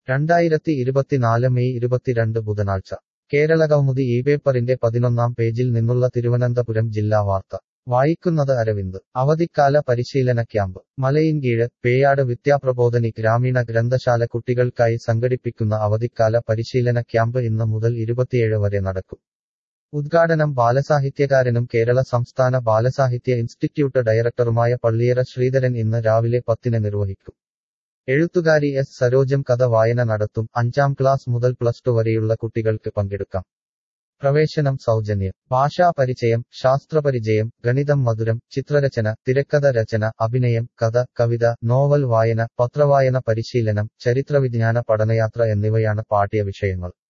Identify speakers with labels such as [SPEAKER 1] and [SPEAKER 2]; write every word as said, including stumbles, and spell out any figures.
[SPEAKER 1] രണ്ടായിരത്തി ഇരുപത്തിനാല് മെയ് ഇരുപത്തിരണ്ട് ബുധനാഴ്ച കേരള കൗമുദി ഈ പേപ്പറിന്റെ പതിനൊന്നാം പേജിൽ നിന്നുള്ള തിരുവനന്തപുരം ജില്ലാ വാർത്ത വായിക്കുന്നത് അരവിന്ദ് അവധിക്കാല പരിശീലന ക്യാമ്പ് മലയിൻകീഴ് പേയാട് വിദ്യാപ്രബോധനി ഗ്രാമീണ ഗ്രന്ഥശാല കുട്ടികൾക്കായി സംഘടിപ്പിക്കുന്ന അവധിക്കാല പരിശീലന ക്യാമ്പ് ഇന്ന് മുതൽ ഇരുപത്തിയേഴ് വരെ നടക്കും. ഉദ്ഘാടനം ബാലസാഹിത്യകാരനും കേരള സംസ്ഥാന ബാലസാഹിത്യ ഇൻസ്റ്റിറ്റ്യൂട്ട് ഡയറക്ടറുമായ പള്ളിയറ ശ്രീധരൻ ഇന്ന് രാവിലെ പത്തിന് നിർവഹിക്കും. എഴുത്തുകാരി എസ് സരോജം കഥ വായന നടത്തും. അഞ്ചാം ക്ലാസ് മുതൽ പ്ലസ് ടു വരെയുള്ള കുട്ടികൾക്ക് പങ്കെടുക്കാം. പ്രവേശനം സൗജന്യം. ഭാഷാ പരിചയം, ശാസ്ത്രപരിചയം, ഗണിതം, മധുരം, ചിത്രരചന, തിരക്കഥ രചന, അഭിനയം, കഥ, കവിത, നോവൽ വായന, പത്രവായന പരിശീലനം, ചരിത്രവിജ്ഞാന പഠനയാത്ര എന്നിവയാണ് പാഠ്യ വിഷയങ്ങൾ.